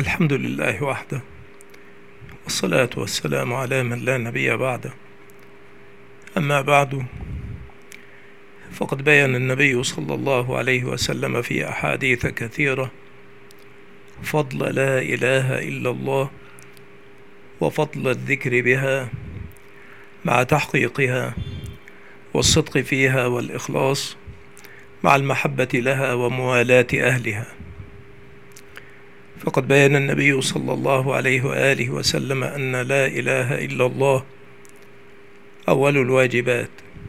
الحمد لله وحده، والصلاة والسلام على من لا نبي بعده. أما بعد، فقد بيّن النبي صلى الله عليه وسلم في أحاديث كثيرة فضل لا إله إلا الله، وفضل الذكر بها مع تحقيقها والصدق فيها والإخلاص مع المحبة لها وموالاة أهلها. فقد بيّن النبي صلى الله عليه وآله وسلم أن لا إله إلا الله أول الواجبات.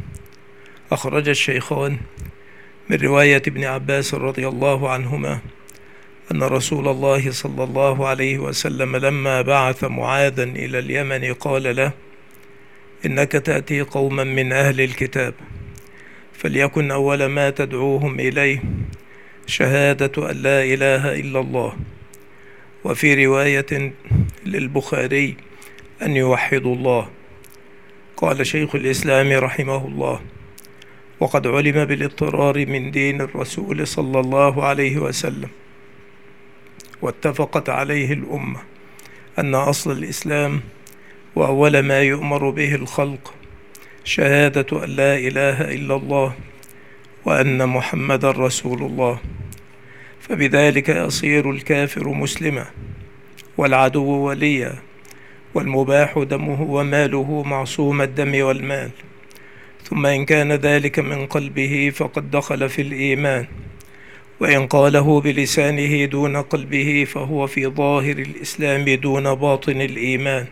أخرج الشيخان من رواية ابن عباس رضي الله عنهما أن رسول الله صلى الله عليه وسلم لما بعث معاذا إلى اليمن قال له: إنك تأتي قوما من أهل الكتاب، فليكن أول ما تدعوهم إليه شهادة أن لا إله إلا الله، وفي رواية للبخاري أن يوحدوا الله. قال شيخ الإسلام رحمه الله: وقد علم بالاضطرار من دين الرسول صلى الله عليه وسلم، واتفقت عليه الأمة، أن أصل الإسلام وأول ما يؤمر به الخلق شهادة أن لا إله إلا الله وأن محمد رسول الله، فبذلك يصير الكافر مسلما، والعدو وليا، والمباح دمه وماله معصوم الدم والمال. ثم إن كان ذلك من قلبه فقد دخل في الإيمان، وإن قاله بلسانه دون قلبه فهو في ظاهر الإسلام دون باطن الإيمان.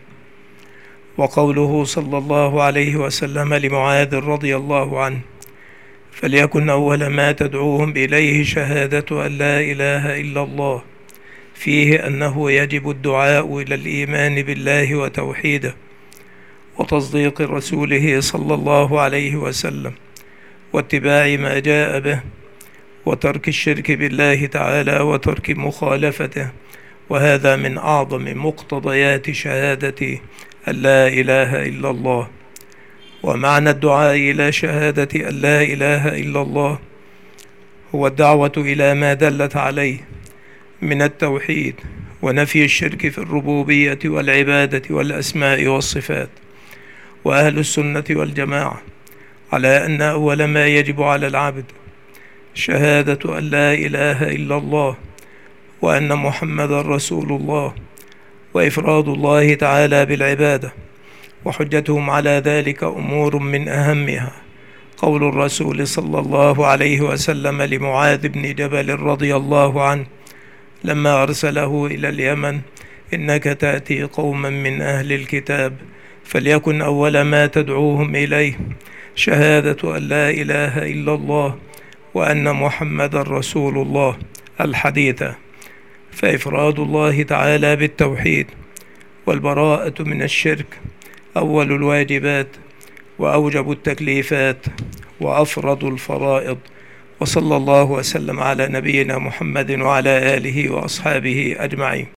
وقوله صلى الله عليه وسلم لمعاذ رضي الله عنه: فليكن أول ما تدعوهم إليه شهادة أن لا إله إلا الله، فيه أنه يجب الدعاء إلى الإيمان بالله وتوحيده، وتصديق رسوله صلى الله عليه وسلم، واتباع ما جاء به، وترك الشرك بالله تعالى وترك مخالفته. وهذا من أعظم مقتضيات شهادة أن لا إله إلا الله. ومعنى الدعاء إلى شهادة أن لا إله إلا الله هو الدعوة إلى ما دلت عليه من التوحيد ونفي الشرك في الربوبية والعبادة والأسماء والصفات. وأهل السنة والجماعة على أن أول ما يجب على العبد شهادة أن لا إله إلا الله وأن محمد رسول الله، وإفراد الله تعالى بالعبادة. وحجتهم على ذلك أمور من أهمها قول الرسول صلى الله عليه وسلم لمعاذ بن جبل رضي الله عنه لما أرسله إلى اليمن: إنك تأتي قوما من أهل الكتاب، فليكن أول ما تدعوهم إليه شهادة أن لا إله إلا الله وأن محمد رسول الله. الحديث. فإفراد الله تعالى بالتوحيد والبراءة من الشرك أول الواجبات، وأوجب التكليفات، وأفرض الفرائض. وصلى الله وسلم على نبينا محمد وعلى آله وأصحابه أجمعين.